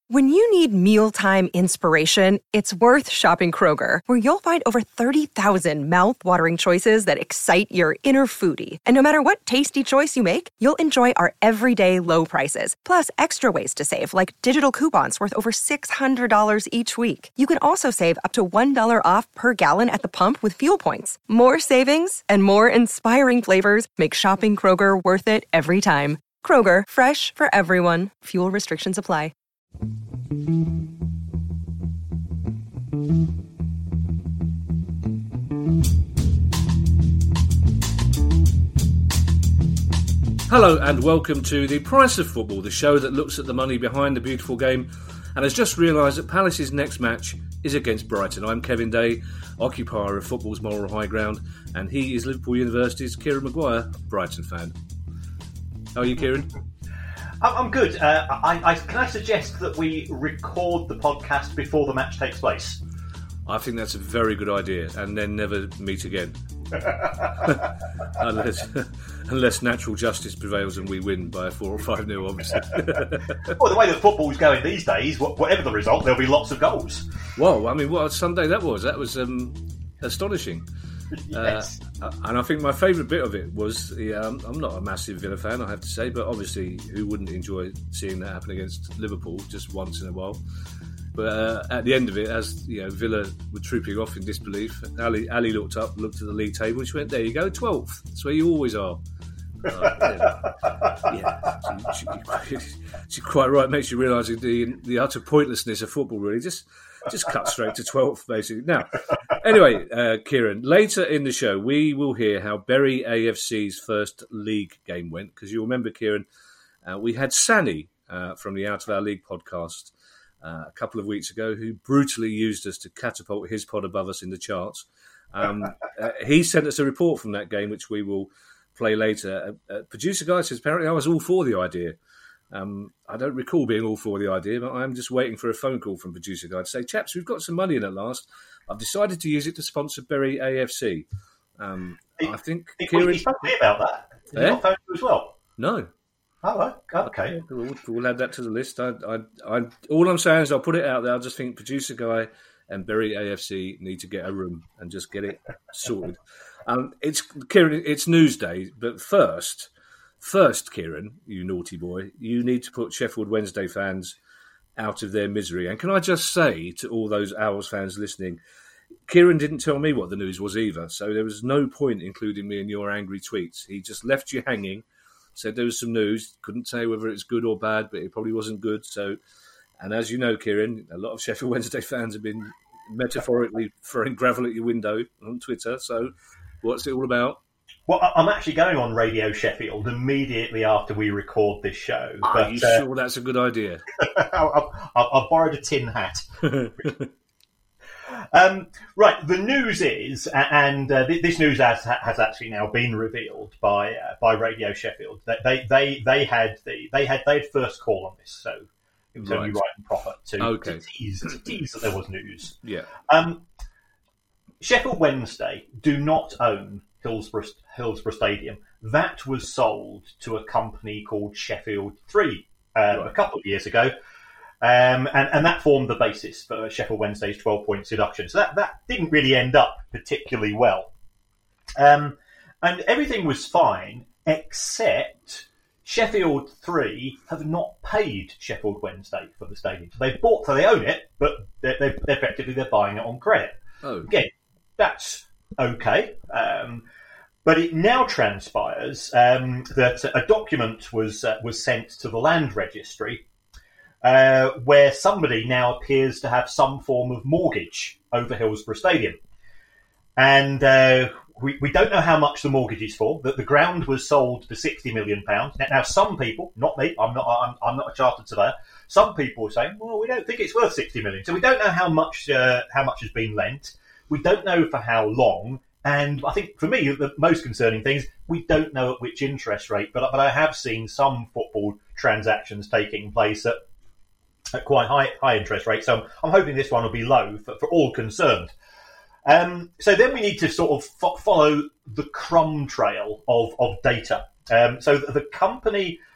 When you need mealtime inspiration, it's worth shopping Kroger, where you'll find over 30,000 mouth-watering choices that excite your inner foodie. And no matter what tasty choice you make, you'll enjoy our everyday low prices, plus extra ways to save, like digital coupons worth over $600 each week. You can also save up to $1 off per gallon at the pump with fuel points. More savings and more inspiring flavors make shopping Kroger worth it every time. Kroger, fresh for everyone. Fuel restrictions apply. Hello and welcome to The Price of Football, the show that looks at the money behind the beautiful game and has just realised that Palace's next match is against Brighton. I'm Kevin Day, occupier of football's moral high ground, and he is Liverpool University's Kieran Maguire, Brighton fan. How are you, Kieran? I'm good. Can I suggest that we record the podcast before the match takes place? I think that's a very good idea, and then never meet again. unless natural justice prevails and we win by 4 or 5-0, obviously. Well, the way that football's going these days, whatever the result, there'll be lots of goals. Well, I mean, what a Sunday that was. That was astonishing. Yes. And I think my favourite bit of it was, I'm not a massive Villa fan, I have to say, but obviously who wouldn't enjoy seeing that happen against Liverpool just once in a while? But at the end of it, as Villa were trooping off in disbelief, Ali looked at the league table and she went, "There you go, 12th. That's where you always are." She's quite right. Makes you realise the utter pointlessness of football. Really, just cut straight to 12th, basically. Now, anyway, Kieran, later in the show, we will hear how Bury AFC's first league game went. Because you'll remember, Kieran, we had Sani from the Out of Our League podcast a couple of weeks ago, who brutally used us to catapult his pod above us in the charts. He sent us a report from that game, which we will play later. Producer Guy says apparently I was all for the idea. I don't recall being all for the idea, but I'm just waiting for a phone call from Producer Guy to say, "Chaps, we've got some money in at last. I've decided to use it to sponsor Bury AFC." I think Kieran... He spoke to me about that. Did he not phone you as well? No. Oh, okay. We'll add that to the list. All I'm saying is I'll put it out there. I just think Producer Guy and Bury AFC need to get a room and just get it sorted. Kieran, it's news day, but first, Kieran, you naughty boy, you need to put Sheffield Wednesday fans out of their misery. And can I just say to all those Owls fans listening, Kieran didn't tell me what the news was either, so there was no point including me in your angry tweets. He just left you hanging. Said there was some news, couldn't say whether it's good or bad, but it probably wasn't good. So, and as you know, Kieran, a lot of Sheffield Wednesday fans have been metaphorically throwing gravel at your window on Twitter. So, what's it all about? Well, I'm actually going on Radio Sheffield immediately after we record this show. Are you sure that's a good idea? I've borrowed a tin hat. Right, the news is, and this news has actually now been revealed by Radio Sheffield. That they had first call on this, so it was only right and proper to tease that there was news. Yeah. Sheffield Wednesday do not own Hillsborough Stadium. That was sold to a company called Sheffield 3 a couple of years ago. And that formed the basis for Sheffield Wednesday's 12-point deduction. So that didn't really end up particularly well. And everything was fine, except Sheffield 3 have not paid Sheffield Wednesday for the stadium. So they own it, but they're effectively buying it on credit. Oh. Again, that's okay. But it now transpires that a document was sent to the Land Registry where somebody now appears to have some form of mortgage over Hillsborough Stadium. And we don't know how much the mortgage is for. The ground was sold for £60 million. Now, some people, not me, I'm not a chartered surveyor, some people are saying, well, we don't think it's worth £60 million. So we don't know how much has been lent. We don't know for how long. And I think, for me, the most concerning thing is we don't know at which interest rate. But I have seen some football transactions taking place at quite high interest rates. So I'm hoping this one will be low for all concerned. So then we need to sort of follow the crumb trail of data. So the company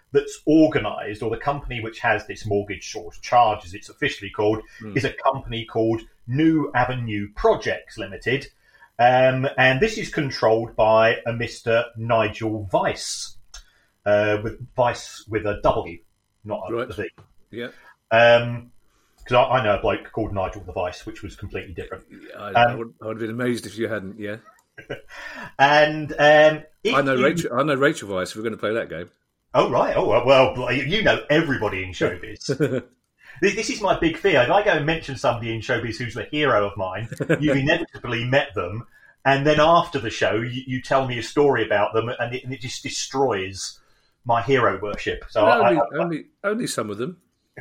that's organised, or the company which has this mortgage source charge, as it's officially called, is a company called New Avenue Projects Limited. And this is controlled by a Mr. Nigel Weiss, with Weiss with a W, not a V. Yeah. Because I know a bloke called Nigel the Vice, which was completely different. I would have been amazed if you hadn't. Yeah. And I know Rachel Weisz. We're going to play that game. Oh right. Oh well. You know everybody in showbiz. This is my big fear. If I go and mention somebody in showbiz who's a hero of mine, you've inevitably met them, and then after the show, you tell me a story about them, and it just destroys my hero worship. So only some of them.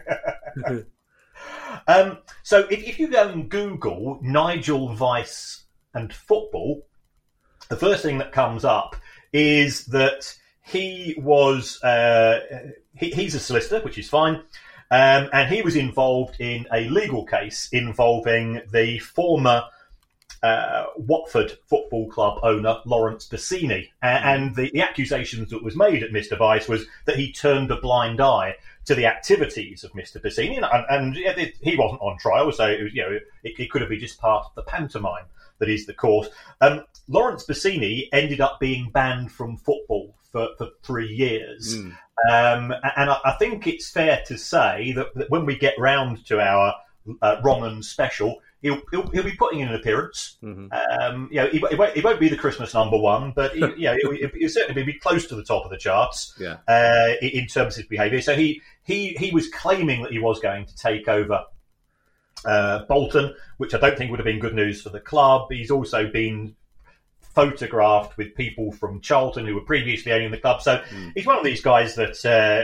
So if you go and Google Nigel Weiss and football, the first thing that comes up is that he was he's a solicitor, which is fine, and he was involved in a legal case involving the former Watford Football Club owner Lawrence Bassini, and the accusations that was made at Mr. Weiss was that he turned a blind eye to the activities of Mr. Bassini, and he wasn't on trial, so it was, it could have been just part of the pantomime that is the court. Lawrence Bassini ended up being banned from football for 3 years. And I think it's fair to say that when we get round to our Roman special, he'll be putting in an appearance. He won't be the Christmas number one, but he'll certainly be close to the top of the charts. In terms of his behaviour. So he was claiming that he was going to take over Bolton, which I don't think would have been good news for the club. He's also been photographed with people from Charlton who were previously owning the club. So he's one of these guys that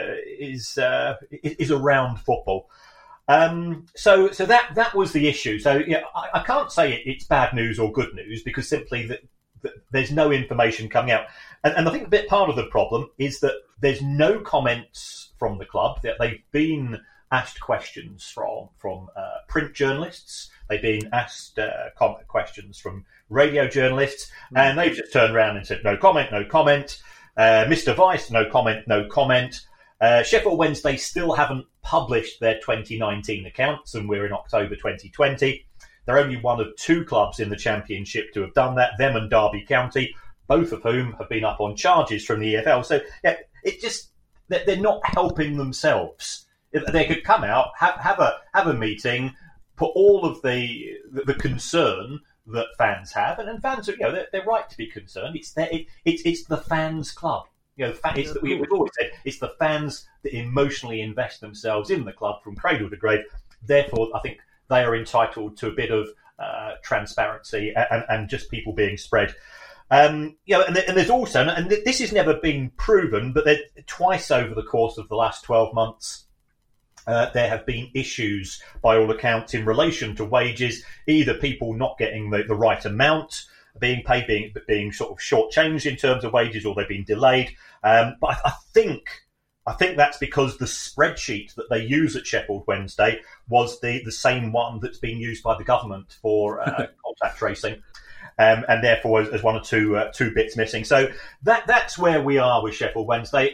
is around football. So that was the issue. So I can't say it's bad news or good news because simply that there's no information coming out. And I think a bit part of the problem is that there's no comments from the club. They've been asked questions from print journalists. They've been asked questions from radio journalists, and they've just turned around and said, no comment, no comment. Mr. Weiss, no comment, no comment. Sheffield Wednesday still haven't published their 2019 accounts, and we're in October 2020. They're only one of two clubs in the Championship to have done that, them and Derby County, both of whom have been up on charges from the EFL. So they're not helping themselves. They could come out, have a meeting, put all of the concern that fans have, and fans are, they're right to be concerned. It's the fans' club. We've always said it's the fans that emotionally invest themselves in the club from cradle to grave. Therefore, I think they are entitled to a bit of transparency and just people being spread. And there's also, and this has never been proven, but twice over the course of the last 12 months, there have been issues, by all accounts, in relation to wages, either people not getting the right amount being paid, being sort of shortchanged in terms of wages, or they've been delayed. But I think that's because the spreadsheet that they use at Sheffield Wednesday was the same one that's being used by the government for contact tracing. And therefore, there's one or two bits missing. So that's where we are with Sheffield Wednesday.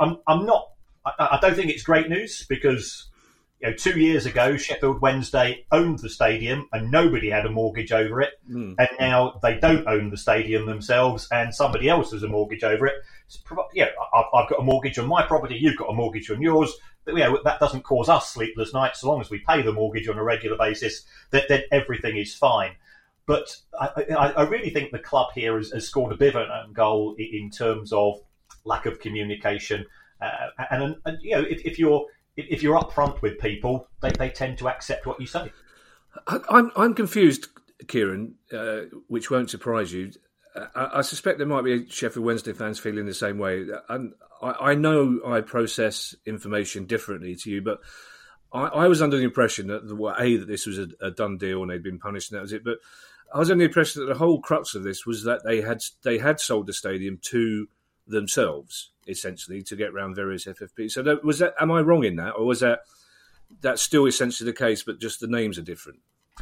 I don't think it's great news because 2 years ago Sheffield Wednesday owned the stadium and nobody had a mortgage over it, and now they don't own the stadium themselves and somebody else has a mortgage over it. I've got a mortgage on my property, you've got a mortgage on yours. But, that doesn't cause us sleepless nights so long as we pay the mortgage on a regular basis. Then everything is fine. But I really think the club here has scored a bit of an own goal in terms of lack of communication. And if you're upfront with people, they tend to accept what you say. I'm confused, Kieran, which won't surprise you. I suspect there might be Sheffield Wednesday fans feeling the same way. And I know I process information differently to you, but I was under the impression that that this was a done deal and they'd been punished and that was it. But I was under the impression that the whole crux of this was that they had sold the stadium to themselves, essentially, to get around various FFPs. So am I wrong in that, or was that still essentially the case, but just the names are different?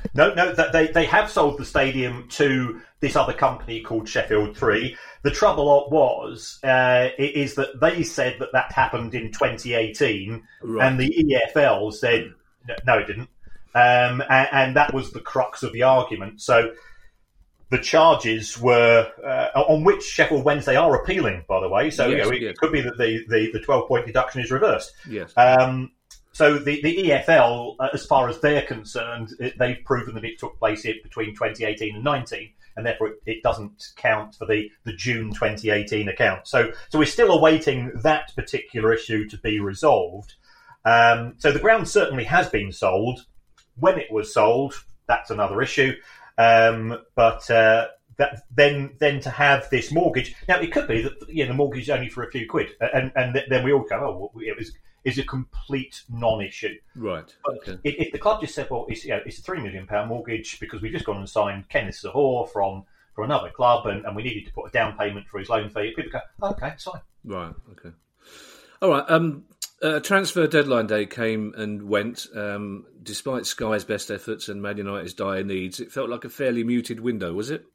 No, they have sold the stadium to this other company called Sheffield 3. The trouble is that they said that happened in 2018, right. And the EFL said, no, it didn't. And that was the crux of the argument. So the charges were, on which Sheffield Wednesday are appealing, by the way. So yes, it could be that the 12-point deduction is reversed. Yes. So the EFL, as far as they're concerned, they've proven that it took place between 2018 and 19, and therefore it doesn't count for the June 2018 account. So we're still awaiting that particular issue to be resolved. So the ground certainly has been sold. When it was sold, that's another issue. But then to have this mortgage, now it could be that the mortgage is only for a few quid, and then we all go, is a complete non-issue. Right. But if the club just said, well, it's a £3 million mortgage because we've just gone and signed Kenneth Sahor from another club, and we needed to put a down payment for his loan fee, people go, oh, okay, it's fine. Right. Okay. All right. Transfer deadline day came and went. Despite Sky's best efforts and Man United's dire needs, it felt like a fairly muted window, was it?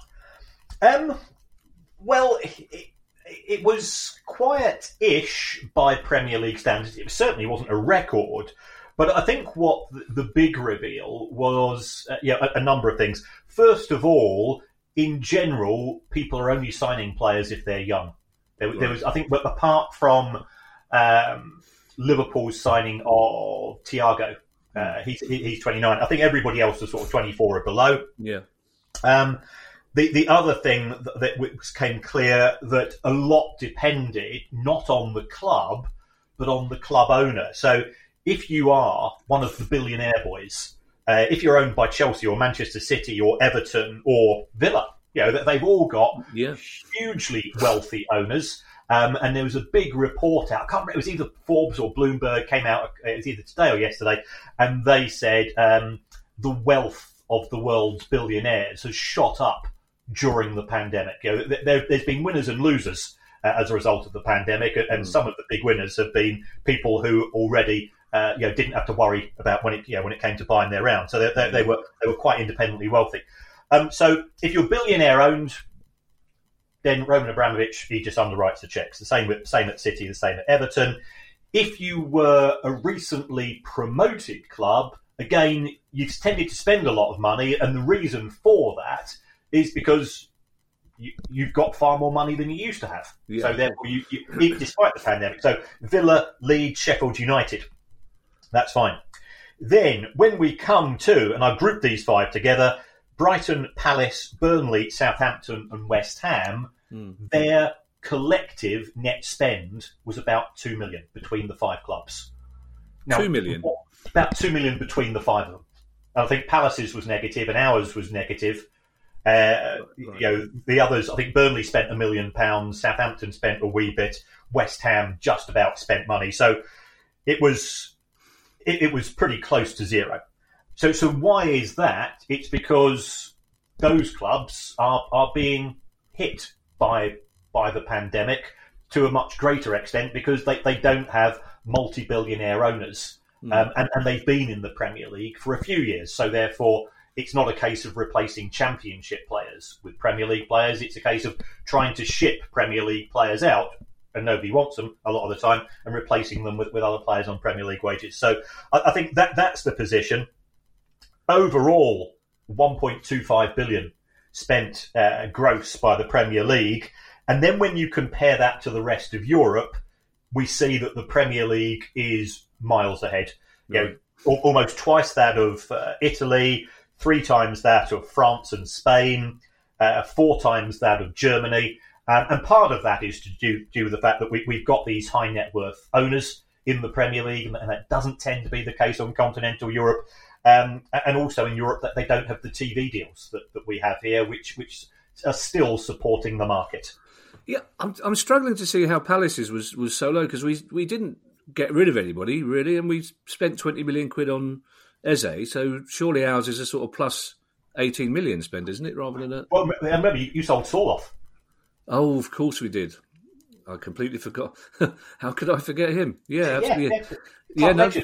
Well, it was quiet-ish by Premier League standards. It certainly wasn't a record, but I think what the big reveal was a number of things. First of all, in general, people are only signing players if they're young. There was, I think, apart from Liverpool's signing of Thiago, he's 29. I think everybody else was sort of 24 or below. Yeah. The other thing that became clear, that a lot depended not on the club, but on the club owner. So if you are one of the billionaire boys, if you're owned by Chelsea or Manchester City or Everton or Villa, they've all got hugely wealthy owners. And there was a big report out. I can't remember, it was either Forbes or Bloomberg came out, it was either today or yesterday, and they said the wealth of the world's billionaires has shot up during the pandemic. There's been winners and losers as a result of the pandemic, and some of the big winners have been people who already didn't have to worry about when it came to buying their round. So they were quite independently wealthy. So if you're billionaire owned, then Roman Abramovich, he just underwrites the checks. The same at City, the same at Everton. If you were a recently promoted club, again, you've tended to spend a lot of money, and the reason for that is because you've got far more money than you used to have. Yeah. So therefore, you despite the pandemic. So Villa, Leeds, Sheffield United, that's fine. Then when we come to, and I've grouped these five together, Brighton, Palace, Burnley, Southampton and West Ham, their collective net spend was about 2 million between the five clubs. Now, 2 million? About 2 million between the five of them. I think Palace's was negative and ours was negative. The others, I think Burnley spent £1 million, Southampton spent a wee bit, West Ham just about spent money. So it was pretty close to zero. So why is that? It's because those clubs are being hit by the pandemic to a much greater extent because they don't have multi-billionaire owners. And they've been in the Premier League for a few years. So therefore, it's not a case of replacing Championship players with Premier League players. It's a case of trying to ship Premier League players out, and nobody wants them a lot of the time, and replacing them with other players on Premier League wages. So I think that's the position. Overall, 1.25 billion spent gross by the Premier League. And then when you compare that to the rest of Europe, we see that the Premier League is miles ahead. Almost twice that of Italy, 3 times that of France and Spain, 4 times that of Germany. And part of that is to do with the fact that we've got these high net worth owners in the Premier League, and that doesn't tend to be the case on continental Europe. And also in Europe, that they don't have the TV deals that we have here, which are still supporting the market. Yeah, I'm struggling to see how Palace's was so low, because we didn't get rid of anybody, really, and we spent 20 million quid on Eze, so surely ours is a sort of plus 18 million spend, isn't it, rather than a... Well, remember, you sold Saul off. Oh, of course we did. I completely forgot. How could I forget him? Yeah, absolutely. Yeah, no,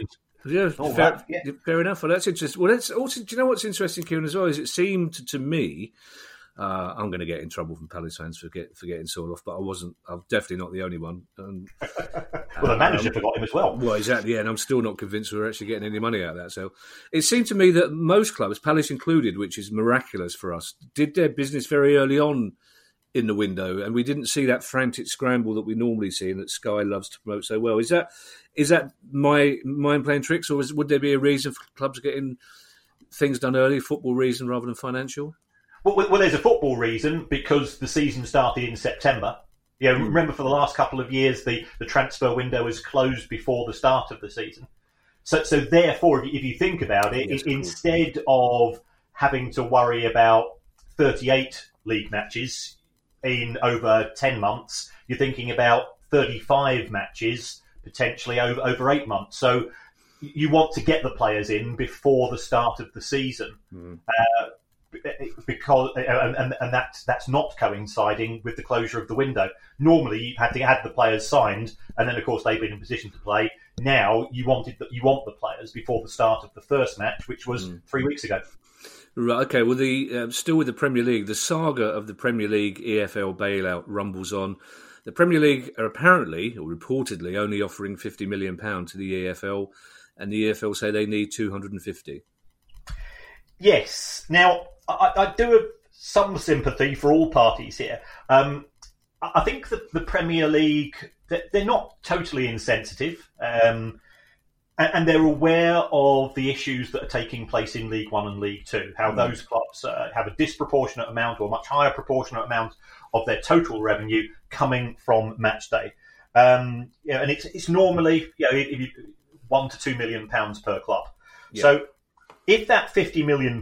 Yeah, fair enough. Well, that's interesting. Well, that's also. Do you know what's interesting, Kieran, as well? Is it seemed to me. I'm going to get in trouble from Palace fans for getting sawed off, but I'm definitely not the only one. Well, the manager forgot him as well. Well, exactly, yeah, and I'm still not convinced we're actually getting any money out of that. So it seemed to me that most clubs, Palace included, which is miraculous for us, did their business very early on in the window, and we didn't see that frantic scramble that we normally see and that Sky loves to promote so well. Is that my mind playing tricks, or would there be a reason for clubs getting things done early, football reason rather than financial? Well, there's a football reason because the season started in September. Remember for the last couple of years, the transfer window was closed before the start of the season. So therefore, if you think about it, instead of having to worry about 38 league matches in over 10 months, you're thinking about 35 matches potentially over 8 months. So you want to get the players in before the start of the season. Because that's not coinciding with the closure of the window. Normally, you had to have the players signed, and then of course they've been in position to play. Now you want the players before the start of the first match, which was 3 weeks ago. Right. Okay. Well, still with the Premier League, the saga of the Premier League EFL bailout rumbles on. The Premier League are apparently, or reportedly, only offering £50 million to the EFL, and the EFL say they need 250. Yes. Now, I do have some sympathy for all parties here. I think that the Premier League, they're not totally insensitive, and they're aware of the issues that are taking place in League One and League Two, how those clubs have a disproportionate amount or a much higher proportionate amount of their total revenue coming from match day. And it's normally £1 to £2 million per club. Yeah. So if that £50 million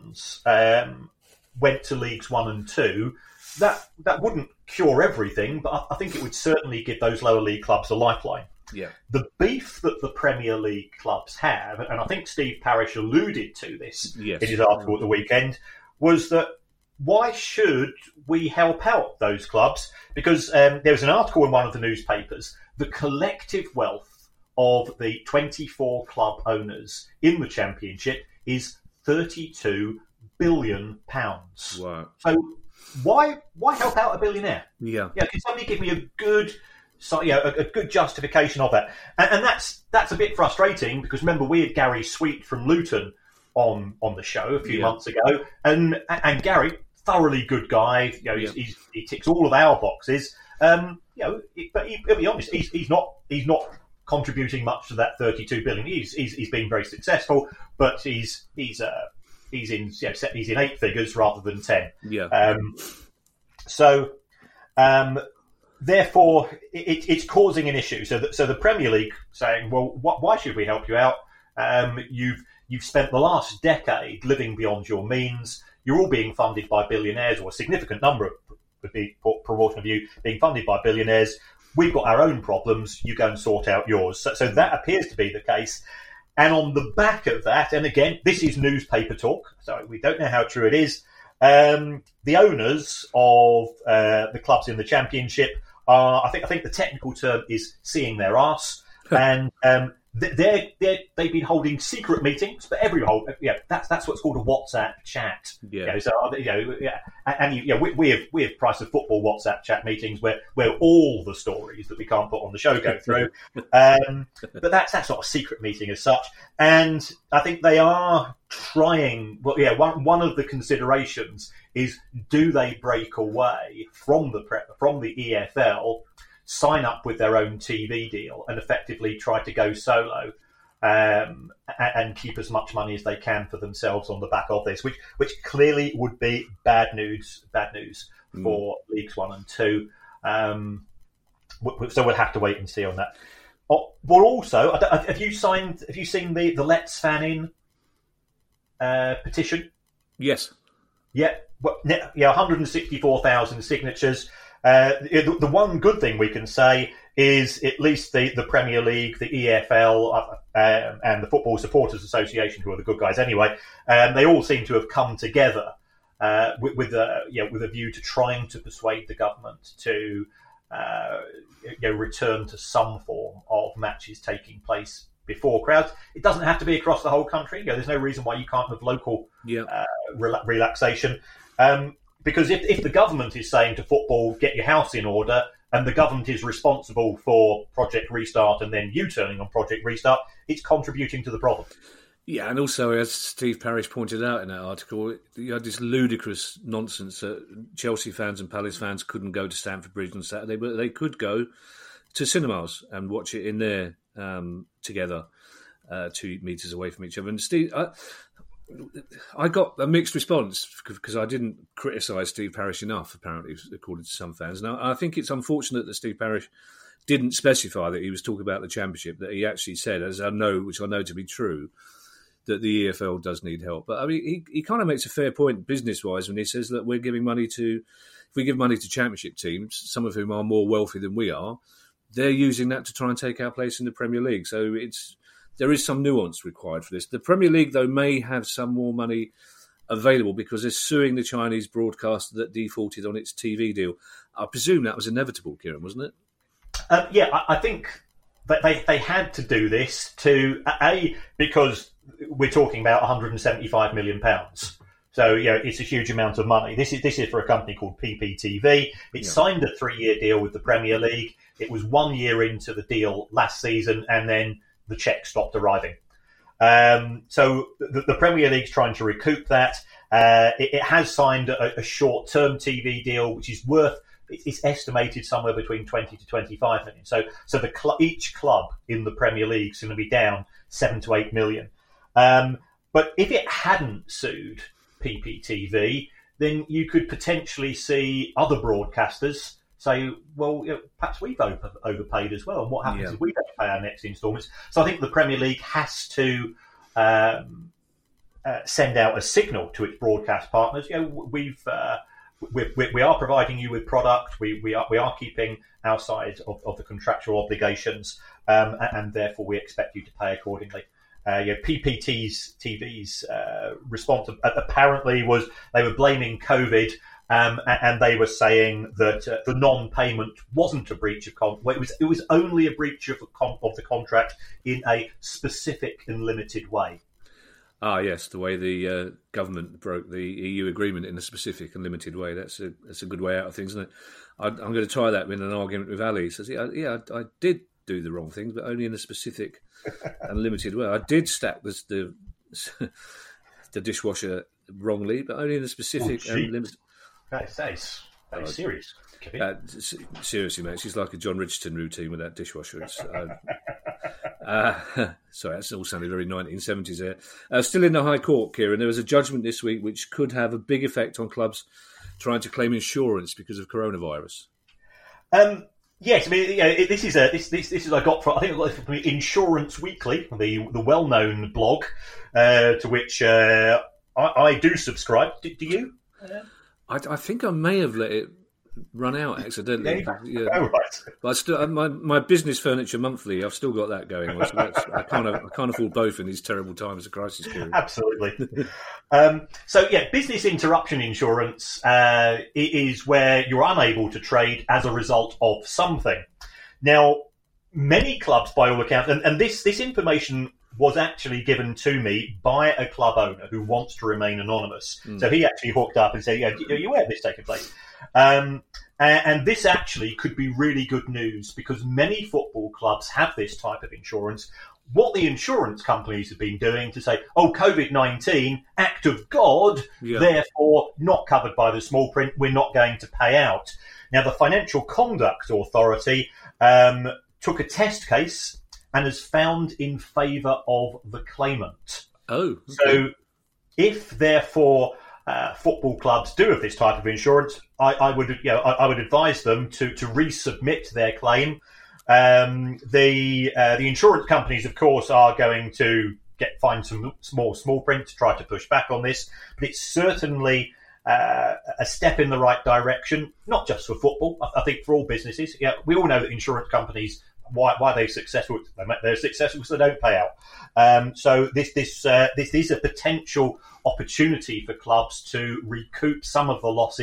went to Leagues 1 and 2, that wouldn't cure everything, but I think it would certainly give those lower league clubs a lifeline. Yeah. The beef that the Premier League clubs have, and I think Steve Parish alluded to this in his article at the weekend, was that why should we help out those clubs? Because there was an article in one of the newspapers, the collective wealth of the 24 club owners in the Championship is £32 billion. Wow. So why help out a billionaire? Yeah. Can somebody give me a good justification of that? And that's a bit frustrating because remember we had Gary Sweet from Luton on the show a few months ago, and Gary, thoroughly good guy. He ticks all of our boxes. But he'll be honest, he's not contributing much to that 32 billion. He's been very successful, but he's in 8 figures rather than 10. Yeah. Therefore, it's causing an issue. So the Premier League saying, well, why should we help you out? You've spent the last decade living beyond your means. You're all being funded by billionaires, or a significant number would be proportion of you being funded by billionaires. We've got our own problems. You go and sort out yours. So that appears to be the case. And on the back of that, and again, this is newspaper talk, so we don't know how true it is. The owners of the clubs in the Championship are, I think the technical term is seeing their arse, and they've been holding secret meetings, but that's what's called a WhatsApp chat. We have Price of Football WhatsApp chat meetings where all the stories that we can't put on the show go through. But that's not a secret meeting as such, and I think they are trying. Well, one of the considerations is, do they break away from the EFL? Sign up with their own TV deal and effectively try to go solo and keep as much money as they can for themselves on the back of this, which clearly would be bad news for Leagues 1 and 2. So we'll have to wait and see on that. Well, also, have you seen the Let's Fan In petition? Yes. Yeah. 164,000 signatures. The one good thing we can say is at least the Premier League, the EFL, and the Football Supporters Association, who are the good guys anyway, they all seem to have come together with a view to trying to persuade the government to return to some form of matches taking place before crowds. It doesn't have to be across the whole country. There's no reason why you can't have local relaxation. Because if the government is saying to football, get your house in order, and the government is responsible for Project Restart and then you turning on Project Restart, it's contributing to the problem. Yeah, and also, as Steve Parish pointed out in that article, you had this ludicrous nonsense that Chelsea fans and Palace fans couldn't go to Stamford Bridge on Saturday, but they could go to cinemas and watch it in there together, 2 metres away from each other. And Steve, I got a mixed response because I didn't criticise Steve Parish enough, apparently, according to some fans. Now, I think it's unfortunate that Steve Parish didn't specify that he was talking about the Championship, that he actually said, which I know to be true, that the EFL does need help. But I mean, he kind of makes a fair point business-wise when he says that if we give money to Championship teams, some of whom are more wealthy than we are, they're using that to try and take our place in the Premier League. So there is some nuance required for this. The Premier League, though, may have some more money available because they're suing the Chinese broadcaster that defaulted on its TV deal. I presume that was inevitable, Kieran, wasn't it? I think that they had to do this because we're talking about £175 million. So, it's a huge amount of money. This is for a company called PPTV. It signed a 3-year deal with the Premier League. It was 1 year into the deal last season, and then the cheque stopped arriving. So the Premier League's trying to recoup that. It has signed a short-term TV deal, which is it's estimated somewhere between 20 to 25 million. So each club in the Premier League is going to be down 7 to 8 million. But if it hadn't sued PPTV, then you could potentially see other broadcasters say, well, perhaps we've overpaid as well. And what happens if we don't pay our next instalments? So I think the Premier League has to send out a signal to its broadcast partners. We are providing you with product. We are keeping our side of the contractual obligations, and therefore we expect you to pay accordingly. PPTV's response apparently was they were blaming COVID, and they were saying that the non-payment wasn't a breach of contract. It was only a breach of the contract in a specific and limited way. Ah, yes, the way the government broke the EU agreement in a specific and limited way. That's a good way out of things, isn't it? I'm going to try that in an argument with Ali. He says, I did do the wrong things, but only in a specific and limited way. I did stack the dishwasher wrongly, but only in a specific and limited. That is serious. Seriously, mate, she's like a John Richardson routine with that dishwasher. Sorry, that's all sounded very 1970s there. Still in the High Court, Kieran, there was a judgment this week which could have a big effect on clubs trying to claim insurance because of coronavirus. Yes, I mean, this is I got from Insurance Weekly, the well-known blog to which I do subscribe. Do you? I think I may have let it run out accidentally. Yeah. Oh, right. But I still, my Business Furniture Monthly, I've still got that going. I can't afford both in these terrible times of crisis period. Absolutely. Business interruption insurance is where you're unable to trade as a result of something. Now, many clubs, by all accounts, and this information was actually given to me by a club owner who wants to remain anonymous. So he actually hooked up and said, are you aware of this taking place? And this actually could be really good news because many football clubs have this type of insurance. What the insurance companies have been doing to say, COVID-19, act of God, therefore not covered by the small print, we're not going to pay out. Now, the Financial Conduct Authority took a test case and has found in favour of the claimant. Oh, okay. So if, therefore, football clubs do have this type of insurance, I would advise them to resubmit their claim. The insurance companies, of course, are going to find some small print to try to push back on this, but it's certainly a step in the right direction, not just for football. I think for all businesses. We all know that insurance companies, why they're successful. They're successful because they don't pay out. So this is a potential opportunity for clubs to recoup some of the losses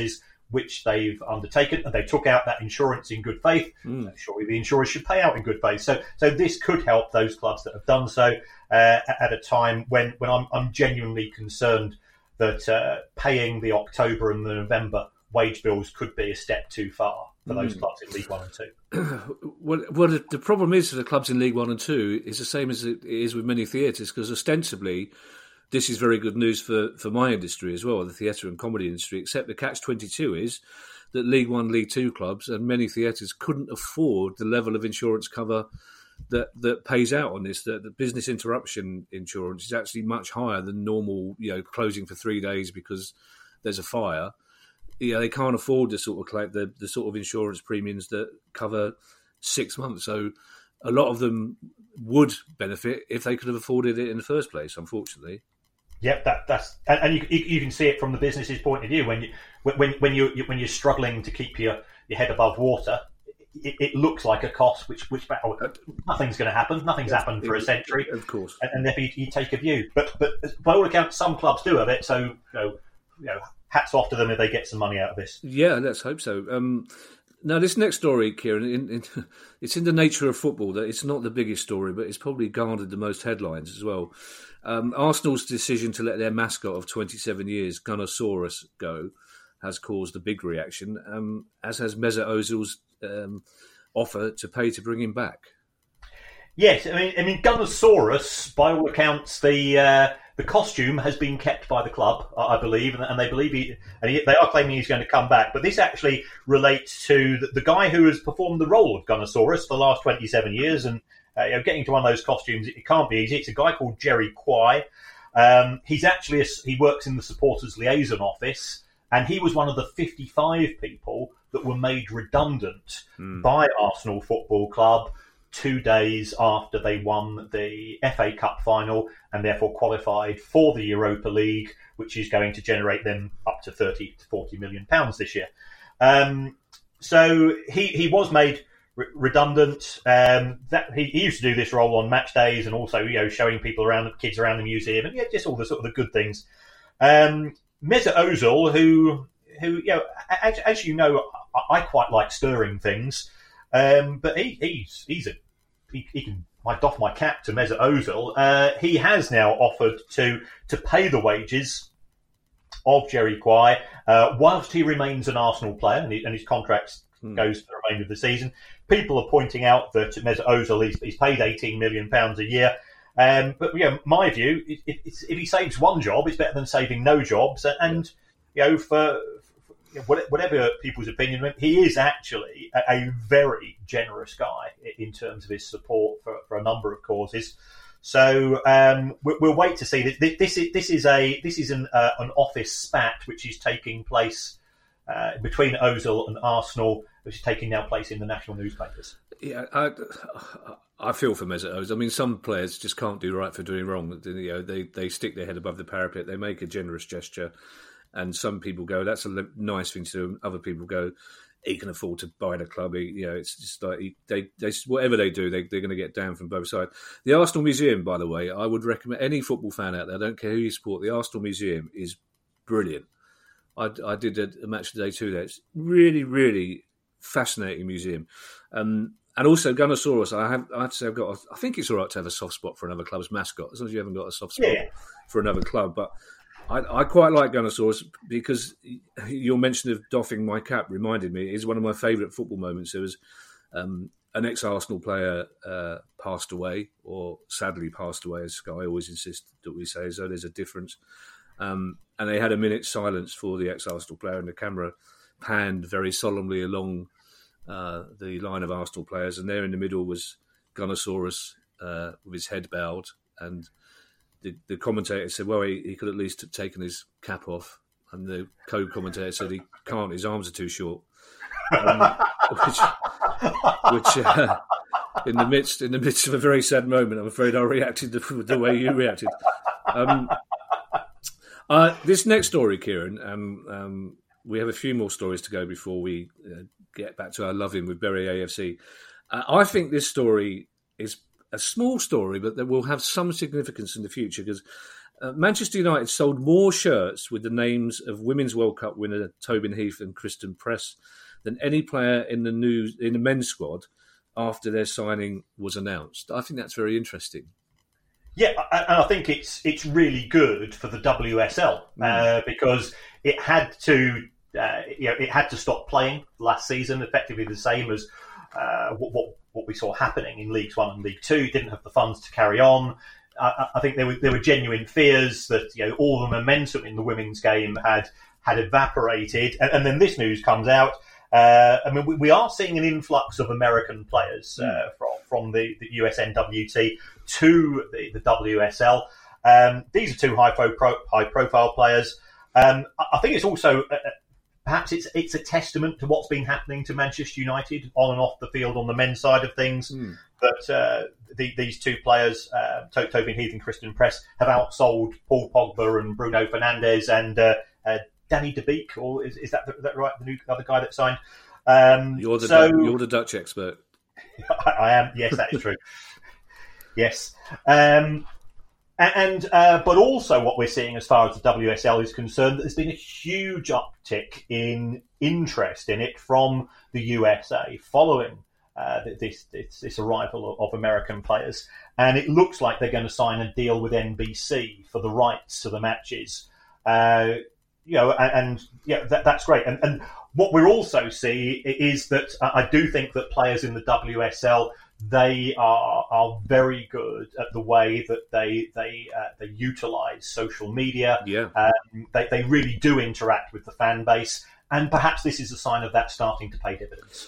which they've undertaken, and they took out that insurance in good faith. Surely the insurers should pay out in good faith. So this could help those clubs that have done so at a time when I'm genuinely concerned that paying the October and the November wage bills could be a step too far for those clubs in League 1 and 2. Well, the problem is for the clubs in League 1 and 2 is the same as it is with many theatres, because ostensibly this is very good news for my industry as well, the theatre and comedy industry, except the catch-22 is that League 1, League 2 clubs and many theatres couldn't afford the level of insurance cover that pays out on this. The business interruption insurance is actually much higher than normal, closing for 3 days because there's a fire. They can't afford to sort of collect the sort of insurance premiums that cover 6 months. So a lot of them would benefit if they could have afforded it in the first place, unfortunately. Yep, that's and you can see it from the business's point of view when you're struggling to keep your head above water. It looks like a cost which nothing's going to happen. Nothing's happened for a century, of course, and therefore you take a view. But by all accounts, some clubs do have it. So hats off to them if they get some money out of this. Yeah, let's hope so. Now, this next story, Kieran, it's in the nature of football that it's not the biggest story, but it's probably garnered the most headlines as well. Arsenal's decision to let their mascot of 27 years, Gunnersaurus, go has caused a big reaction, as has Mesut Ozil's offer to pay to bring him back. Yes, I mean, Gunnersaurus, by all accounts, the costume has been kept by the club, I believe, and they believe they are claiming he's going to come back. But this actually relates to the guy who has performed the role of Gunnersaurus for the last 27 years, and getting to one of those costumes, it can't be easy. It's a guy called Jerry Quay. He works in the supporters liaison office, and he was one of the 55 people that were made redundant by Arsenal Football Club 2 days after they won the FA Cup final and therefore qualified for the Europa League, which is going to generate them up to 30 to 40 million pounds this year. So he was made redundant. That he used to do this role on match days and also showing people around, kids around the museum, and just all the sort of the good things. Mesut Ozil, who as you know, I quite like stirring things, but he can. I doff my cap to Mesut Ozil. He has now offered to pay the wages of Jerry Quay whilst he remains an Arsenal player, and his contract goes for the remainder of the season. People are pointing out that Mesut Ozil he's paid £18 million a year. But my view, if he saves one job, it's better than saving no jobs. And for whatever people's opinion, he is actually a very generous guy in terms of his support for a number of causes. So we'll wait to see. This is an office spat which is taking place between Ozil and Arsenal, which is taking now place in the national newspapers. Yeah, I feel for Mesut Ozil. I mean, some players just can't do right for doing wrong. They stick their head above the parapet. They make a generous gesture. And some people go, that's a nice thing to do. And other people go, he can afford to buy the club. It's just like they whatever they do, they're going to get down from both sides. The Arsenal Museum, by the way, I would recommend any football fan out there, I don't care who you support, the Arsenal Museum is brilliant. I did a match today too there. It's really, really fascinating museum. And also Gunnersaurus, I have to say I think it's all right to have a soft spot for another club's mascot, as long as you haven't got a soft spot for another club. But I quite like Gunnersaurus because your mention of doffing my cap reminded me, it's one of my favourite football moments. There was an ex-Arsenal player passed away, or sadly passed away, as Sky always insist that we say, so there's a difference. And they had a minute's silence for the ex-Arsenal player, and the camera panned very solemnly along the line of Arsenal players, and there in the middle was Gunnersaurus with his head bowed, and the commentator said, well, he could at least have taken his cap off, and the co-commentator said he can't, his arms are too short. Which in the midst of a very sad moment, I'm afraid I reacted the way you reacted. This next story, Kieran, we have a few more stories to go before we get back to our love-in with Bury AFC. I think this story is a small story, but that will have some significance in the future because Manchester United sold more shirts with the names of Women's World Cup winner Tobin Heath and Kristen Press than any player in the men's squad after their signing was announced. I think that's very interesting. Yeah, and I think it's really good for the WSL because it had to stop playing last season, effectively the same as what we saw happening in Leagues 1 and League 2. Didn't have the funds to carry on. I think there were genuine fears that all the momentum in the women's game had evaporated, and then this news comes out. We are seeing an influx of American players from the USNWT to the WSL. These are two high-profile players. I think it's also perhaps it's a testament to what's been happening to Manchester United on and off the field on the men's side of things. That these two players, Tobin Heath and Kristen Press, have outsold Paul Pogba and Bruno Fernandes and Danny De Beek, or is that right? The other guy that signed. You're the Dutch expert. I am. Yes, that is true. Yes, but also what we're seeing as far as the WSL is concerned, there's been a huge uptick in interest in it from the USA following this arrival of American players, and it looks like they're going to sign a deal with NBC for the rights to the matches. That's great. And what we're also seeing is that I do think that players in the WSL, they are very good at the way that they utilise social media. Yeah. They really do interact with the fan base, and perhaps this is a sign of that starting to pay dividends.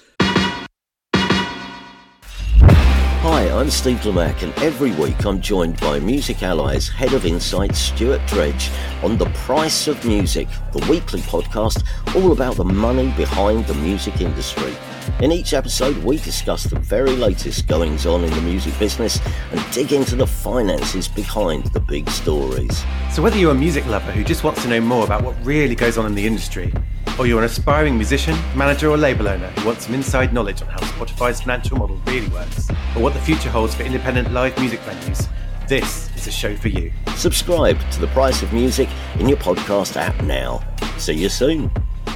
Hi, I'm Steve Lamacq, and every week I'm joined by Music Ally's Head of Insight, Stuart Dredge, on The Price of Music, the weekly podcast all about the money behind the music industry. In each episode, we discuss the very latest goings-on in the music business and dig into the finances behind the big stories. So whether you're a music lover who just wants to know more about what really goes on in the industry, or you're an aspiring musician, manager or label owner who wants some inside knowledge on how Spotify's financial model really works, or what the future holds for independent live music venues, this is a show for you. Subscribe to The Price of Music in your podcast app now. See you soon.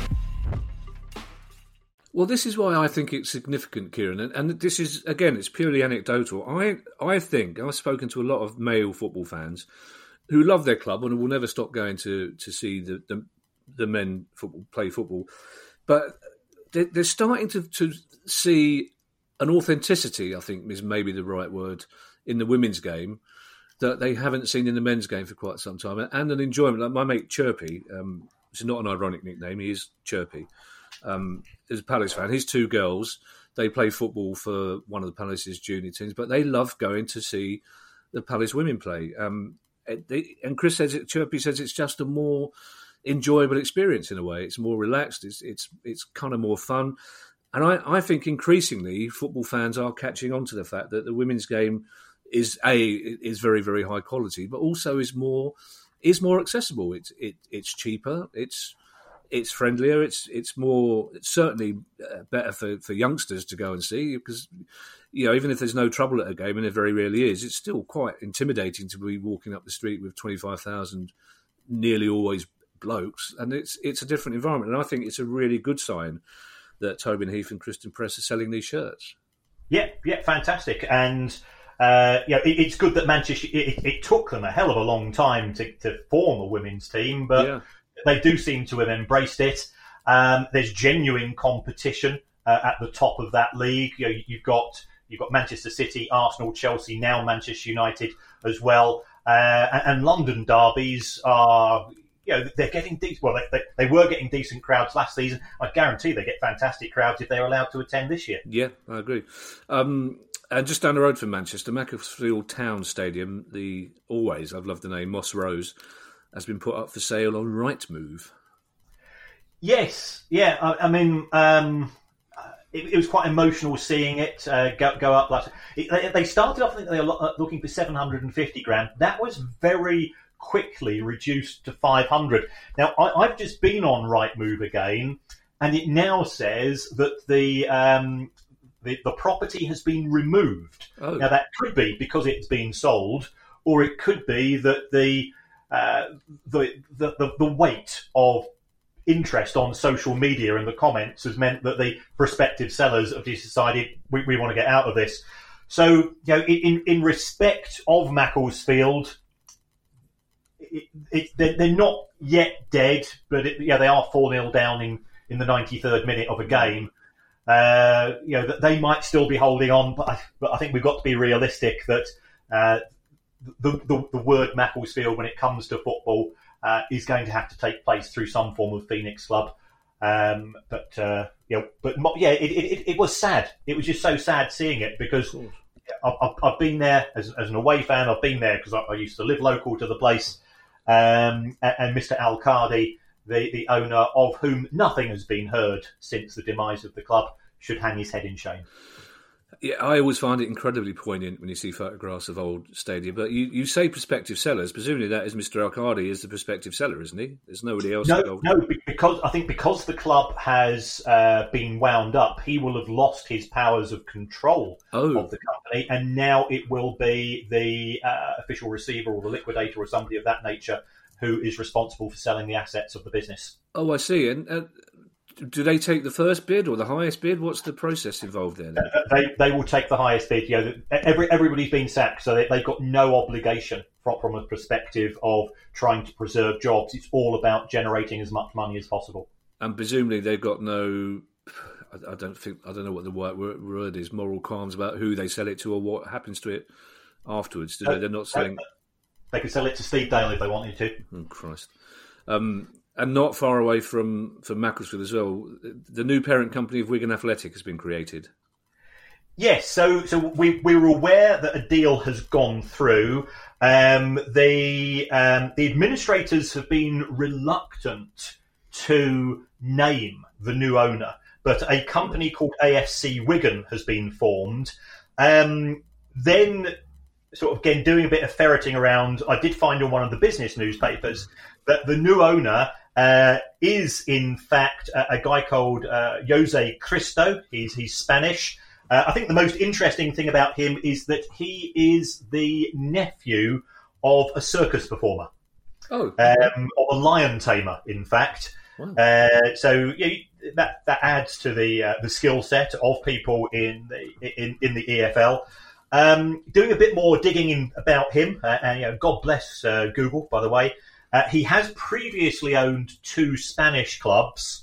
Well, this is why I think it's significant, Kieran, and this is, again, it's purely anecdotal. I think I've spoken to a lot of male football fans who love their club and will never stop going to see the men play football, but they're starting to see an authenticity, I think is maybe the right word, in the women's game that they haven't seen in the men's game for quite some time, and an enjoyment. Like my mate Chirpy, it's not an ironic nickname, he is Chirpy, is a Palace fan. His two girls, they play football for one of the Palace's junior teams, but they love going to see the Palace women play. And Chris says, Chirpy says it's just a more enjoyable experience in a way. It's more relaxed. It's kind of more fun, and I think increasingly football fans are catching on to the fact that the women's game is very, very high quality, but also is more accessible. It's cheaper. It's friendlier. It's more. It's certainly better for youngsters to go and see, because even if there's no trouble at a game, and there very rarely is, it's still quite intimidating to be walking up the street with 25,000 nearly always blokes, and it's a different environment, and I think it's a really good sign that Tobin Heath and Kristen Press are selling these shirts. Yeah, fantastic, and it's good that Manchester. It took them a hell of a long time to form a women's team, but they do seem to have embraced it. There's genuine competition at the top of that league. You've got Manchester City, Arsenal, Chelsea, now Manchester United as well, and London derbies are. They're getting decent. Well, they were getting decent crowds last season. I guarantee they get fantastic crowds if they're allowed to attend this year. Yeah, I agree. And just down the road from Manchester, Macclesfield Town Stadium, I've loved the name, Moss Rose, has been put up for sale on Rightmove. Yes, yeah. It was quite emotional seeing it go up. They started off, I think they were looking for 750 grand. That was very quickly reduced to 500. Now, I've just been on Rightmove again, and it now says that the property has been removed. Oh. Now, that could be because it's been sold, or it could be that the the weight of interest on social media and the comments has meant that the prospective sellers have decided we want to get out of this. So, in respect of Macclesfield, they're not yet dead, but they are 4-0 down in the 93rd minute of a game. They might still be holding on, but I think we've got to be realistic that the word Macclesfield, when it comes to football, is going to have to take place through some form of Phoenix club. It was sad. It was just so sad seeing it, because I've been there as an away fan. I've been there because I used to live local to the place. And Mr. Al-Qadi, the owner, of whom nothing has been heard since the demise of the club, should hang his head in shame. Yeah, I always find it incredibly poignant when you see photographs of old stadia. But you say prospective sellers. Presumably that is Mr. Al-Qadi is the prospective seller, isn't he? There's nobody else involved. No, because the club has been wound up, he will have lost his powers of control of the company, and now it will be the official receiver or the liquidator or somebody of that nature who is responsible for selling the assets of the business. Oh, I see. And do they take the first bid or the highest bid? What's the process involved there? They will take the highest bid. Everybody's been sacked, so they've got no obligation from a perspective of trying to preserve jobs. It's all about generating as much money as possible. And presumably they've got no, I don't know what the word is, moral qualms about who they sell it to or what happens to it afterwards. They're not selling. They could sell it to Steve Dale if they wanted to. Oh, Christ. And not far away from Macclesfield as well, the new parent company of Wigan Athletic has been created. Yes, so we were aware that a deal has gone through. The administrators have been reluctant to name the new owner, but a company called AFC Wigan has been formed. Then, sort of again, doing a bit of ferreting around, I did find on one of the business newspapers that the new owner is in fact a guy called Jose Cristo. He's Spanish. I think the most interesting thing about him is that he is the nephew of a circus performer. Of a lion tamer, in fact. Wow. That adds to the skill set of people in the EFL. Doing a bit more digging in about him, and God bless Google, by the way. He has previously owned two Spanish clubs,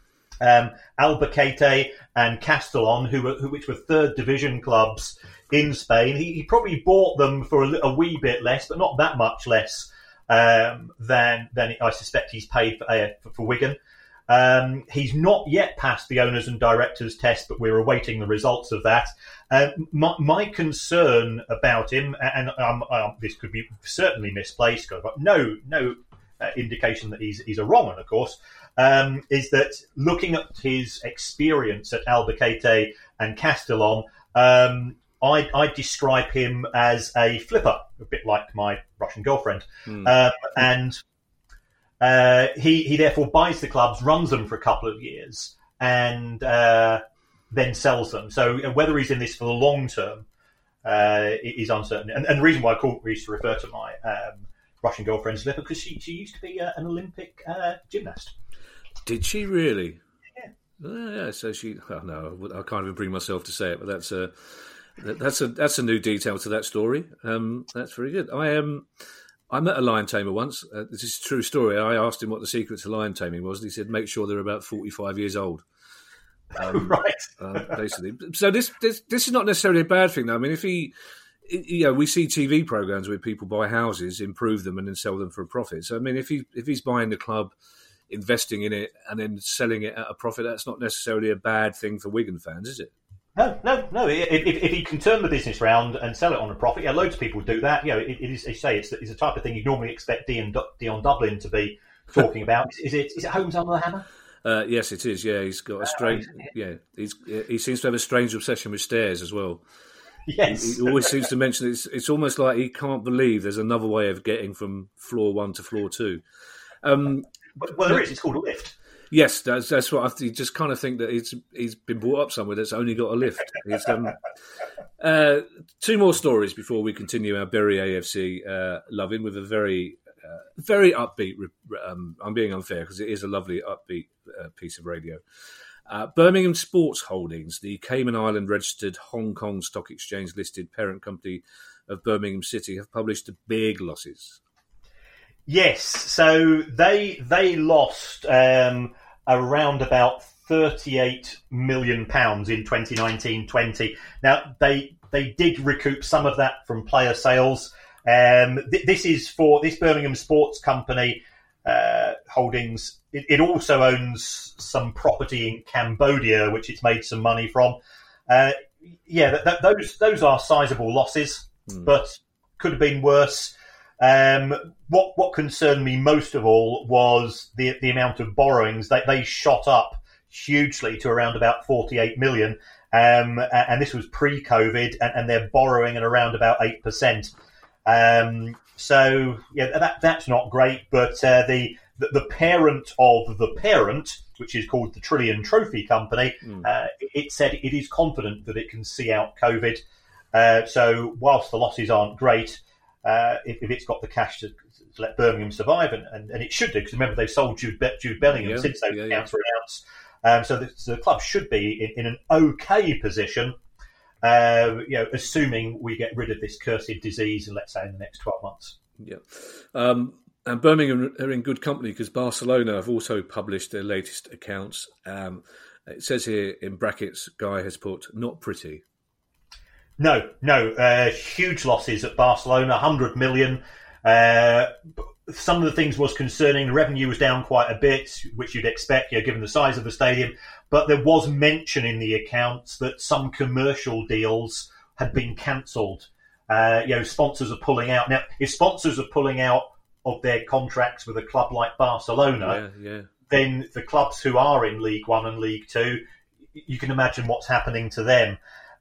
Albacete and Castellon, which were third division clubs in Spain. He probably bought them for a wee bit less, but not that much less than I suspect he's paid for Wigan. He's not yet passed the owners and directors test, but we're awaiting the results of that. My concern about him, and this could be certainly misplaced, because I've got no indication that he's a wrong one, of course, is that looking at his experience at Albacete and Castellon, I describe him as a flipper, a bit like my Russian girlfriend. And he therefore buys the clubs, runs them for a couple of years, and then sells them. So whether he's in this for the long term is uncertain. And the reason why we used to refer to my Russian girlfriend as flipper, because she used to be an Olympic gymnast. Did she really? Yeah. Yeah. So she. Oh, no, I can't even bring myself to say it, but that's a new detail to that story. That's very good. I met a lion tamer once. This is a true story. I asked him what the secret to lion taming was, and he said, make sure they're about 45 years old. Right. Basically. So this is not necessarily a bad thing, though. I mean, if we see TV programs where people buy houses, improve them, and then sell them for a profit. So, I mean, if he's buying the club, investing in it, and then selling it at a profit, that's not necessarily a bad thing for Wigan fans, is it? No. If he can turn the business round and sell it on a profit, loads of people do that. It is, they say, it's the type of thing you'd normally expect Dion Dublin to be talking about. Is it Homes Under the Hammer? Yes, it is. Yeah, he's got a strange. Yeah, he seems to have a strange obsession with stairs as well. Yes, he always seems to mention it's almost like he can't believe there's another way of getting from floor 1 to floor 2. Well, there is. It's called a lift. Yes, that's what I just kind of think that he's been brought up somewhere that's only got a lift. Two more stories before we continue our Bury AFC loving with a very very upbeat. I'm being unfair because it is a lovely upbeat piece of radio. Birmingham Sports Holdings, the Cayman Island registered Hong Kong Stock Exchange listed parent company of Birmingham City, have published big losses. Yes, so they lost around about £38 million in 2019-20. Now they did recoup some of that from player sales. This is for this Birmingham Sports Company Holdings. It also owns some property in Cambodia, which it's made some money from. Those are sizable losses, but could have been worse. What concerned me most of all was the amount of borrowings. They shot up hugely to around about 48 million, and this was pre-COVID, and they're borrowing at around about 8%. That's not great. But the parent of the parent, which is called the Trillion Trophy Company, it said it is confident that it can see out COVID. So whilst the losses aren't great, if it's got the cash to let Birmingham survive, and it should do, because remember they've sold Jude Bellingham since those accounts were announced. So the club should be in an okay position, assuming we get rid of this cursed disease, and let's say in the next 12 months. Yeah. And Birmingham are in good company because Barcelona have also published their latest accounts. It says here in brackets, Guy has put, not pretty. No. Huge losses at Barcelona, 100 million. Some of the things was concerning. The revenue was down quite a bit, which you'd expect, given the size of the stadium. But there was mention in the accounts that some commercial deals had been cancelled. Sponsors are pulling out. Now, if sponsors are pulling out of their contracts with a club like Barcelona, then the clubs who are in League One and League Two, you can imagine what's happening to them.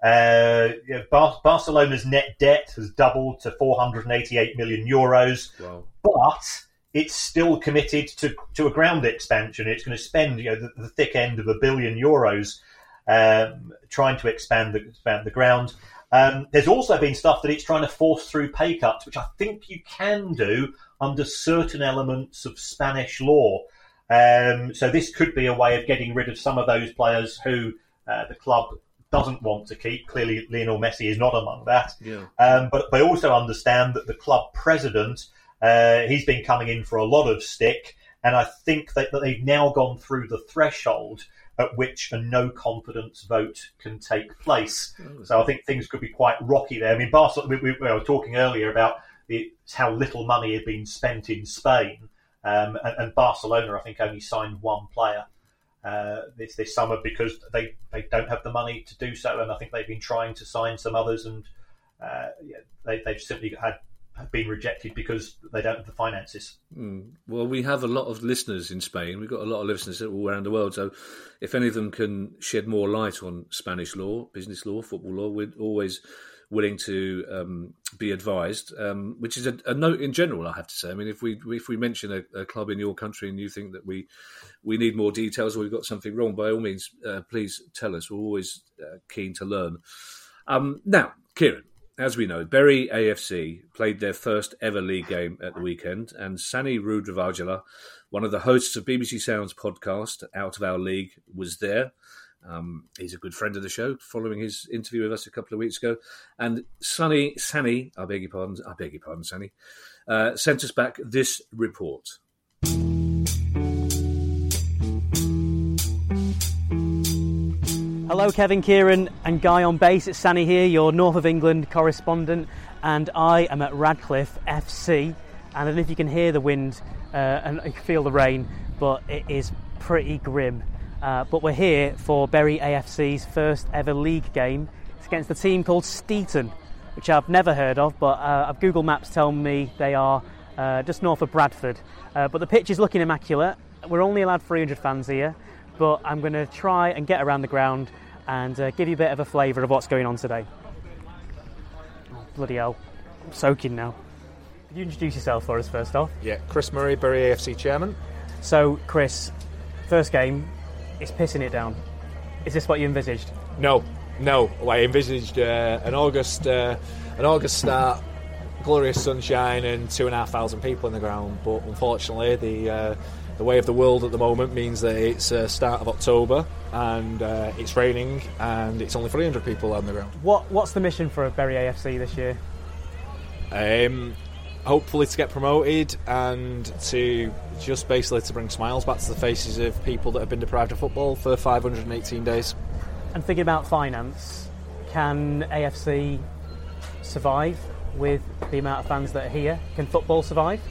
Barcelona's net debt has doubled to 488 million euros, wow. But it's still committed to a ground expansion. It's going to spend the thick end of €1 billion trying to expand the ground. There's also been stuff that it's trying to force through pay cuts, which I think you can do under certain elements of Spanish law. So this could be a way of getting rid of some of those players who the club doesn't want to keep. Clearly, Lionel Messi is not among that. Yeah. But I also understand that the club president, he's been coming in for a lot of stick, and I think that they've now gone through the threshold at which a no-confidence vote can take place. So I think things could be quite rocky there. I mean, Barcelona, we were talking earlier about how little money had been spent in Spain, and Barcelona, I think, only signed one player this summer because they don't have the money to do so, and I think they've been trying to sign some others, and they've simply have been rejected because they don't have the finances. Well, we have a lot of listeners in Spain. We've got a lot of listeners all around the world, so if any of them can shed more light on Spanish law, business law, football law, we're always willing to be advised, which is a note in general, I have to say. I mean, if we mention a club in your country and you think that we need more details or we've got something wrong, by all means, please tell us. We're always keen to learn. Now, Kieran, as we know, Bury AFC played their first ever league game at the weekend, and Sani Rudravajala, one of the hosts of BBC Sound's podcast, Out of Our League, was there. He's a good friend of the show, following his interview with us a couple of weeks ago. And Sani, I beg your pardon, Sani, sent us back this report. Hello, Kevin, Kieran and Guy on bass. It's Sani here, your North of England correspondent, and I am at Radcliffe FC. And I don't know if you can hear the wind and feel the rain, but it is pretty grim. But we're here for Bury AFC's first ever league game. It's against a team called Steeton, which I've never heard of, but Google Maps tell me they are just north of Bradford. But the pitch is looking immaculate. We're only allowed 300 fans here, but I'm going to try and get around the ground and give you a bit of a flavour of what's going on today. Oh, bloody hell, I'm soaking now. Could you introduce yourself for us first off? Yeah, Chris Murray, Bury AFC chairman. So, Chris, first game, it's pissing it down. Is this what you envisaged? No. I envisaged an August start glorious sunshine and 2,500 people in the ground. But unfortunately, the way of the world at the moment means that it's start of October and it's raining and it's only 300 people on the ground. What's the mission for Bury AFC this year? Hopefully to get promoted and to just basically to bring smiles back to the faces of people that have been deprived of football for 518 days. And thinking about finance, can AFC survive with the amount of fans that are here? Can football survive?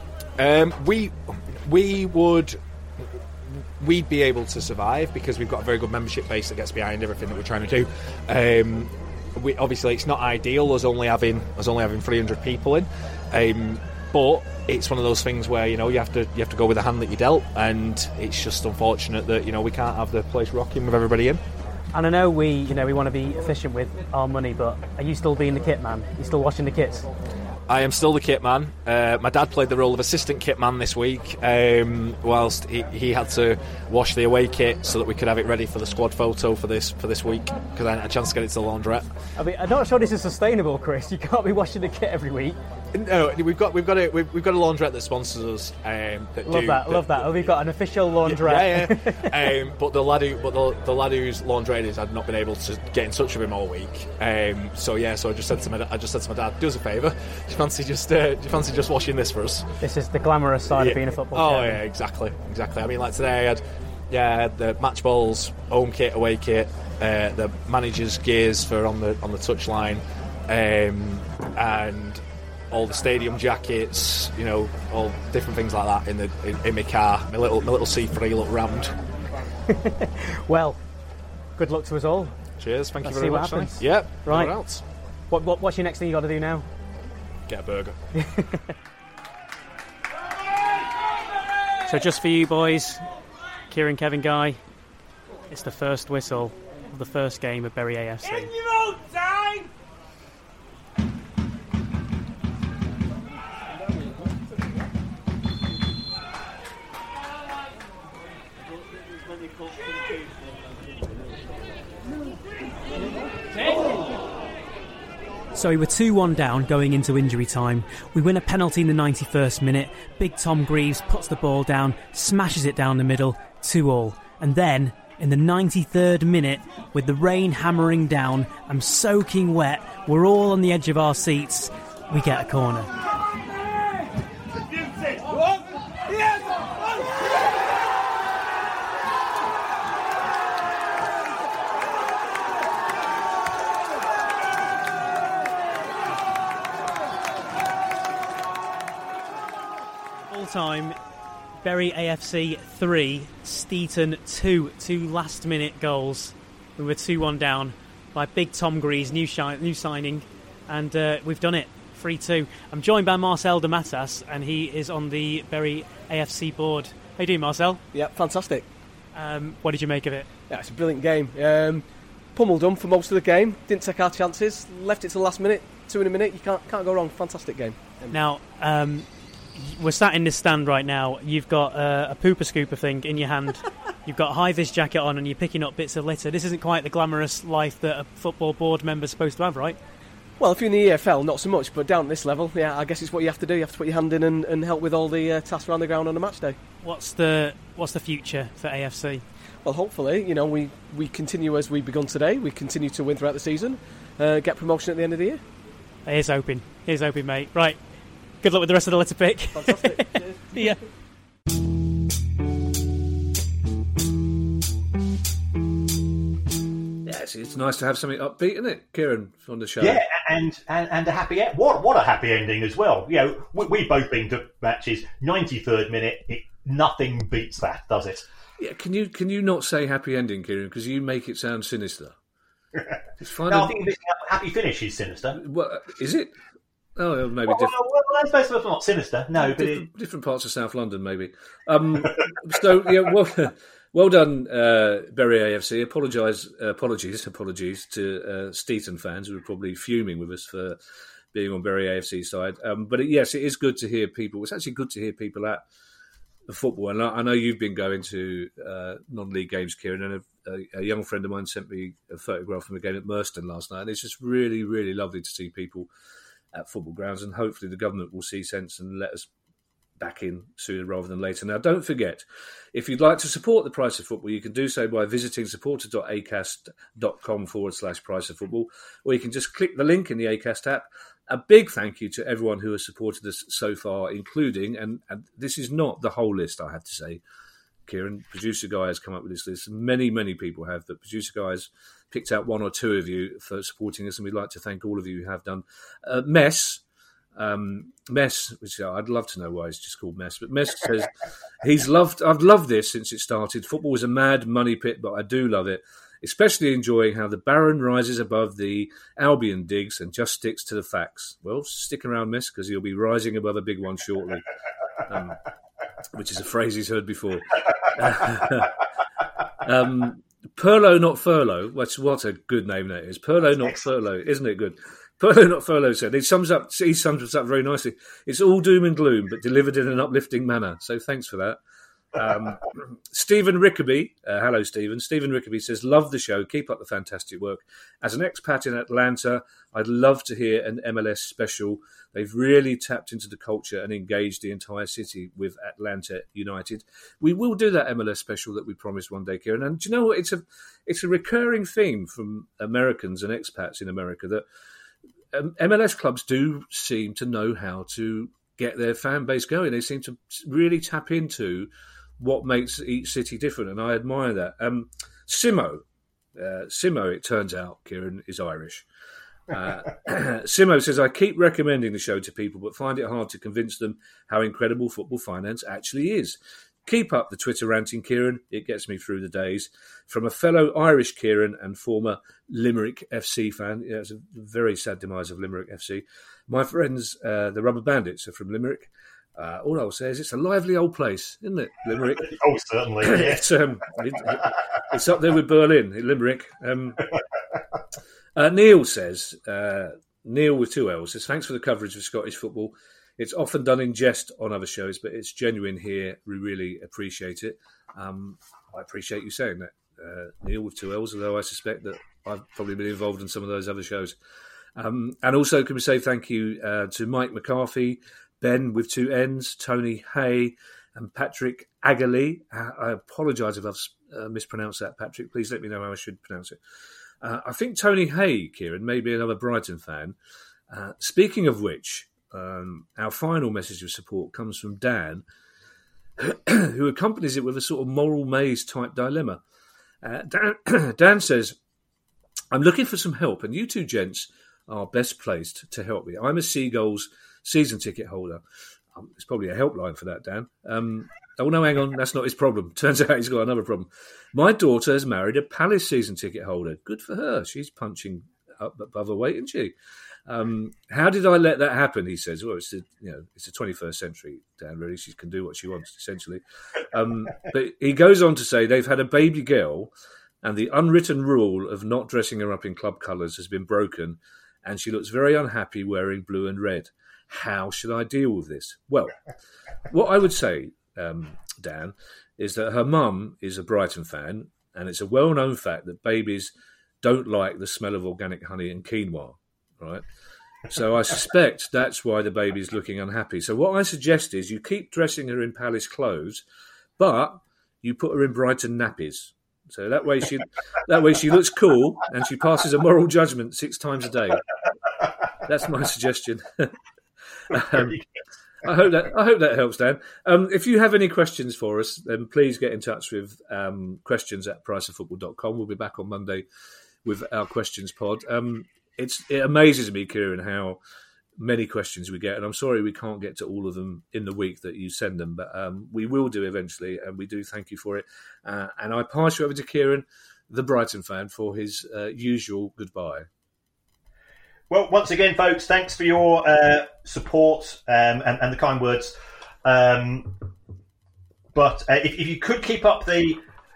We'd be able to survive because we've got a very good membership base that gets behind everything that we're trying to do. Obviously it's not ideal us only having 300 people in, but it's one of those things where you have to go with the hand that you're dealt, and it's just unfortunate that we can't have the place rocking with everybody in. And I know we want to be efficient with our money, but are you still being the kit man? Are you still washing the kits? I am still the kit man. My dad played the role of assistant kit man this week, whilst he had to wash the away kit so that we could have it ready for the squad photo for this week, because I had a chance to get it to the laundrette. I mean, I'm not sure this is sustainable, Chris. You can't be washing the kit every week. No, we've got a laundrette that sponsors us. Love that. Oh, we've got an official laundrette. Yeah. But the lad whose laundrette it is, I'd not been able to get in touch with him all week. So I just said to my dad, do us a favour. Do you fancy just washing this for us? This is the glamorous side of being a football chairman. Yeah, exactly. I mean, like today, I had the match balls, home kit, away kit, the manager's gears for on the touchline, and all the stadium jackets, all different things like that in my car. My little C3 look round. Well, good luck to us all. Cheers, thank you very much. See what happens. Yep. Right. What else? What's your next thing you got to do now? Get a burger. So just for you boys, Kieran, Kevin, Guy, it's the first whistle of the first game of Bury AFC. In your own time! So we were 2-1 down going into injury time. We win a penalty in the 91st minute. Big Tom Greaves puts the ball down, smashes it down the middle, 2-2. And then, in the 93rd minute, with the rain hammering down and soaking wet, we're all on the edge of our seats, we get a corner. Time, Bury AFC 3, Steeton 2, 2 last-minute goals. We were 2-1 down by Big Tom Greaves, new signing, and we've done it, 3-2. I'm joined by Marcel de Matas, and he is on the Bury AFC board. How you doing, Marcel? Yeah, fantastic. What did you make of it? Yeah, it's a brilliant game. Pummeled them for most of the game, didn't take our chances, left it to the last minute, 2 in a minute, you can't go wrong, fantastic game. Now, we're sat in this stand right now. You've got a pooper scooper thing in your hand. You've got a high-vis jacket on and you're picking up bits of litter. This isn't quite the glamorous life that a football board member's supposed to have, right? Well, if you're in the EFL, not so much, but down at this level, yeah, I guess it's what you have to do. You have to put your hand in and help with all the tasks around the ground on a match day. What's the future for AFC? Well, hopefully, we continue as we've begun today. We continue to win throughout the season, get promotion at the end of the year. Here's hoping, mate. Right. Good luck with the rest of the litter pick. Fantastic. Yeah. Yes, it's nice to have something upbeat, isn't it, Kieran, on the show? Yeah, and a happy end. What a happy ending as well. We've both been to matches. 93rd minute, nothing beats that, does it? Yeah. Can you not say happy ending, Kieran? Because you make it sound sinister. I think happy finish is sinister. Well, is it? Oh, maybe different. Well, I suppose it's not sinister. No, but different parts of South London, maybe. So, yeah, well done, Bury AFC. Apologies to Steeton fans who are probably fuming with us for being on Bury AFC side. But yes, it is good to hear people. It's actually good to hear people at the football. And I know you've been going to non-league games, Kieran, and a young friend of mine sent me a photograph from a game at Merston last night. And it's just really, really lovely to see people at football grounds, and hopefully the government will see sense and let us back in sooner rather than later. Now, don't forget, if you'd like to support the Price of Football, you can do so by visiting supporter.acast.com/Price of Football, or you can just click the link in the Acast app. A big thank you to everyone who has supported us so far, including, and this is not the whole list, I have to say, Kieran, producer guy has come up with this list. Many, many people have, but producer guys picked out one or two of you for supporting us, and we'd like to thank all of you who have done. Mess, which I'd love to know why it's just called Mess, but Mess says I've loved this since it started. Football is a mad money pit, but I do love it, especially enjoying how the Baron rises above the Albion digs and just sticks to the facts. Well, stick around, Mess, because he'll be rising above a big one shortly, which is a phrase he's heard before. Perlo Not Furlough, what a good name that is. Perlo Not Furlough, isn't it good? Perlo Not Furlough said, he sums us up very nicely. It's all doom and gloom, but delivered in an uplifting manner. So thanks for that. Stephen Rickaby, hello Stephen. Stephen Rickaby says, love the show, keep up the fantastic work. As an expat in Atlanta, I'd love to hear an MLS special. They've really tapped into the culture and engaged the entire city with Atlanta United. We will do that MLS special that we promised one day, Kieran. And do you know what? It's a recurring theme from Americans and expats in America that MLS clubs do seem to know how to get their fan base going. They seem to really tap into what makes each city different, and I admire that. Simo, it turns out, Kieran, is Irish. Simo says, I keep recommending the show to people, but find it hard to convince them how incredible football finance actually is. Keep up the Twitter ranting, Kieran. It gets me through the days. From a fellow Irish Kieran and former Limerick FC fan. Yeah, it's a very sad demise of Limerick FC. My friends, the Rubber Bandits, are from Limerick. All I'll say is it's a lively old place, isn't it, Limerick? Oh, certainly. Yeah. It's up there with Berlin, Limerick. Neil says, Neil with 2 L's, says, thanks for the coverage of Scottish football. It's often done in jest on other shows, but it's genuine here. We really appreciate it. I appreciate you saying that, Neil with 2 L's, although I suspect that I've probably been involved in some of those other shows. And also, can we say thank you to Mike McCarthy, Ben with 2 N's, Tony Hay, and Patrick Agali. I apologise if I've mispronounced that, Patrick. Please let me know how I should pronounce it. I think Tony Hay, Kieran, may be another Brighton fan. Speaking of which, our final message of support comes from Dan, who accompanies it with a sort of moral maze type dilemma. Dan says, I'm looking for some help, and you two gents are best placed to help me. I'm a Seagulls season ticket holder. It's probably a helpline for that, Dan. Oh, no, hang on. That's not his problem. Turns out he's got another problem. My daughter has married a Palace season ticket holder. Good for her. She's punching up above her weight, isn't she? How did I let that happen? He says. Well, it's the 21st century, Dan. Really, she can do what she wants, essentially. But he goes on to say they've had a baby girl, and the unwritten rule of not dressing her up in club colours has been broken, and she looks very unhappy wearing blue and red. How should I deal with this? Well, what I would say, Dan, is that her mum is a Brighton fan, and it's a well-known fact that babies don't like the smell of organic honey and quinoa, right? So I suspect that's why the baby's looking unhappy. So what I suggest is you keep dressing her in Palace clothes, but you put her in Brighton nappies. So that way she looks cool and she passes a moral judgment 6 times a day. That's my suggestion. I hope that helps, Dan. If you have any questions for us, then please get in touch with questions@priceoffootball.com. We'll be back on Monday with our questions pod. It amazes me, Kieran, how many questions we get, and I'm sorry we can't get to all of them in the week that you send them, but we will do eventually, and we do thank you for it. And I pass you over to Kieran, the Brighton fan, for his usual goodbye. Well, once again, folks, thanks for your support and the kind words. But if you could keep up the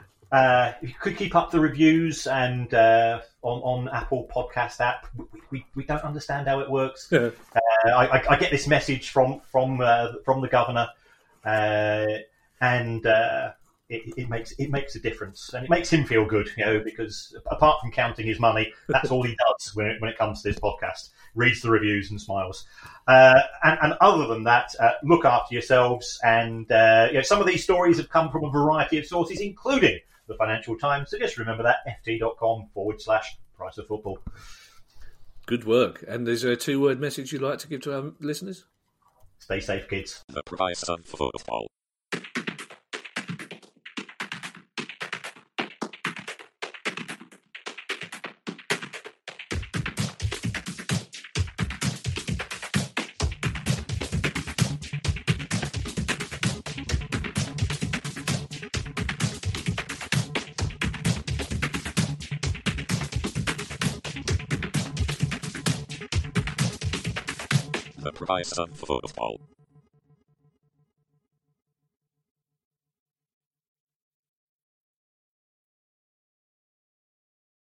reviews and on Apple Podcast app, we don't understand how it works. Yeah. I get this message from the governor, and it makes a difference, and it makes him feel good, because apart from counting his money, that's all he does when it comes to this podcast. Reads the reviews and smiles. And other than that, look after yourselves. And some of these stories have come from a variety of sources, including the Financial Times. So just remember that, ft.com/price of football. Good work. And there's a 2-word message you'd like to give to our listeners? Stay safe, kids. The price of football. The price of football.